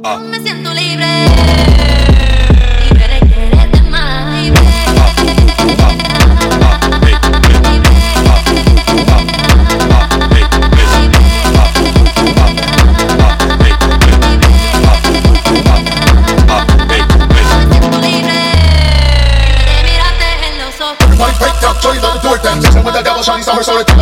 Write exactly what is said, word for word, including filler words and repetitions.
ah. Me siento libre. Libre de quererte más. Libre. White fake top, show you the door then. Sexing with the devil, shawty saw her, so it